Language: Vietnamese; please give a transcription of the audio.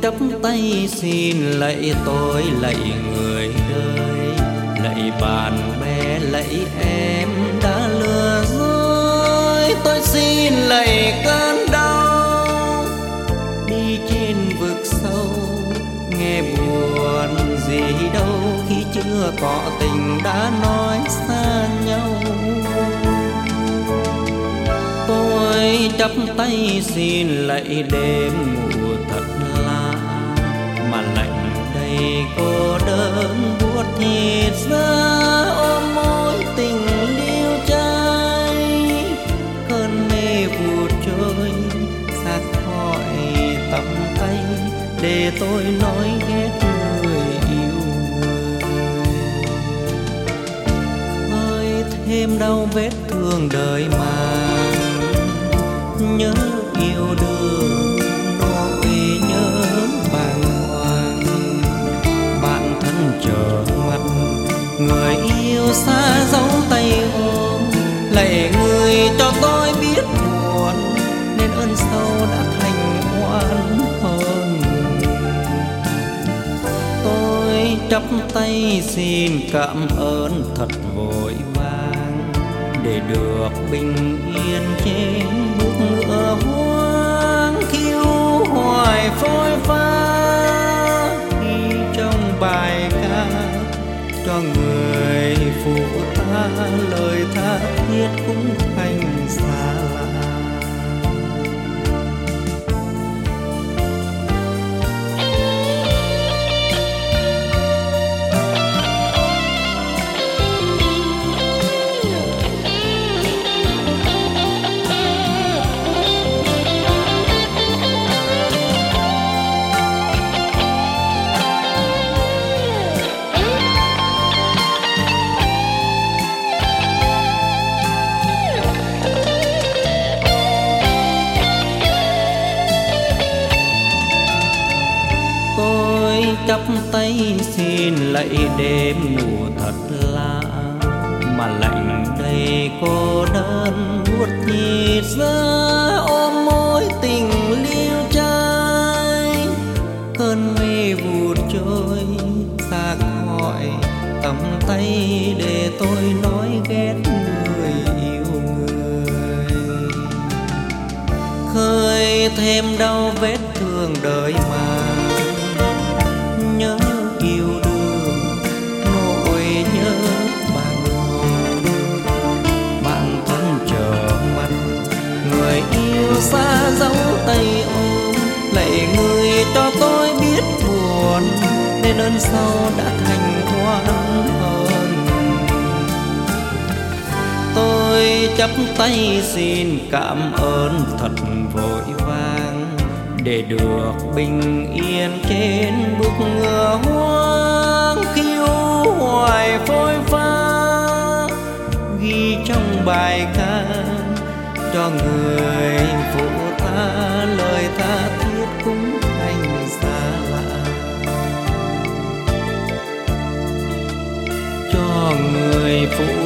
chắp tay xin lạy tôi, lạy người đời, lạy bạn bè, lạy em đã lừa dối. Tôi xin lạy cơn đau đi trên vực sâu, nghe buồn gì đâu khi chưa tỏ tình đã nói xa nhau. Tôi chắp tay xin lạy đêm ngủ thật lạ, mà lạnh đầy cô đơn buốt thịt ra ôm mối tình liêu trai. Cơn mê vụt trôi xa khỏi tầm tay, để tôi nói ghét người yêu người. Khơi thêm đau vết thương đời mà nhớ yêu đương, nỗi nhớ bàng hoàng. Bạn thân chờ mặt, người yêu xa dấu tay ôm. Lạy người cho tôi biết buồn, nên ơn sâu đã thành oan hờn. Tôi chắp tay xin cảm ơn thật vội vàng, để được bình yên trên bước ngựa hoang. Khiêu hoài phôi pha ghi trong bài ca, cho người phụ ta lời tha thiết cũng thành xa lạ. Chắp tay xin lạy đêm ngủ thật lạ, mà lạnh đầy cô đơn buốt thịt ra ôm mối tình liêu trai. Cơn mê vụt trôi xa khỏi tầm tay, để tôi nói ghét người yêu người. Khơi thêm đau vết thương đời mà nhớ yêu đương, nỗi nhớ bàng hoàng. Bạn thân chờ mặt, người yêu xa dấu tay ôm. Lạy người cho tôi biết buồn, nên ơn sau đã thành oan hờn. Tôi chắp tay xin cảm ơn thật vội vàng, để được bình yên trên bước ngựa hoang. Khiêu hoài phôi pha ghi trong bài ca, cho người phụ ta lời tha thiết cũng thành xa lạ. Cho người phụ